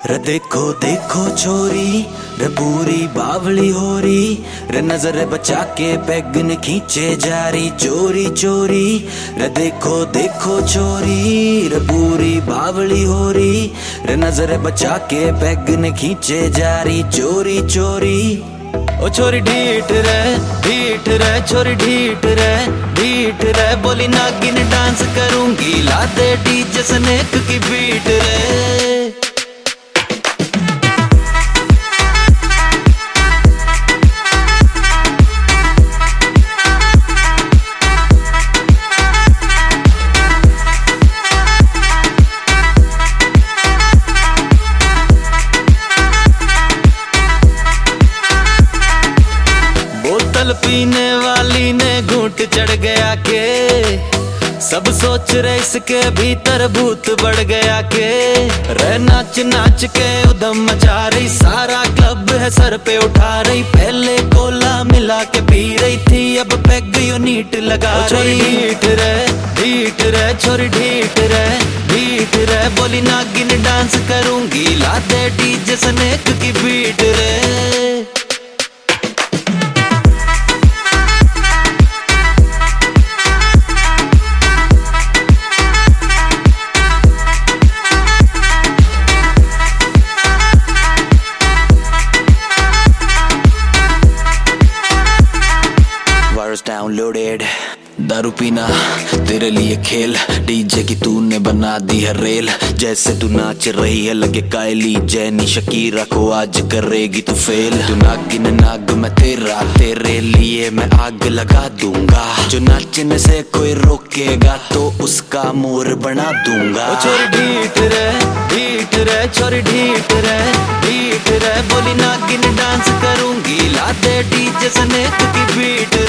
रे देखो देखो छोरी, रे पूरी बावली हो रही, रे नजर बचा के पैग न खींचे जा रही चोरी चोरी। रे देखो देखो छोरी, रे पूरी बावली हो रही, रे नजर बचा के पैग न खींचे जा रही चोरी चोरी। ओ छोरी ढीठ रे छोरी ढीठ रे बोली नागिन डांस करूंगी ला दे डीजे स्नेक की बीट रे। बोतल पीने वाली ने घूंट चढ़ गया के, सब सोच रहे इसके भीतर भूत बढ़ गया के। रे नाच नाच के उधम मचा रही, सारा क्लब है सर पे उठा रही। पहले कोला मिला के पी रही थी, अब पैग यूनिट लगा रही। ढीठ रे छोरी ढीठ रे बोली नागिन डांस करूंगी ला दे डीजे स्नेक की बीट रे। डाउनलोडेड दारू पीना तेरे लिए खेल, डीजे की तूने बना दी है रेल। जैसे तू नाच रही है लगे कायली जैनी शकीरा को आज करेगी तू फेल। तू नागिन नाग मैं तेरा, तेरे लिए मैं आग लगा दूंगा। जो नाचने से कोई रोकेगा तो उसका मोर बना दूंगा। ओ छोरी ढीठ रे छोरी ढीठ रे बोली नागिन डांस करूंगी ला दे डीजे स्नेक की बीट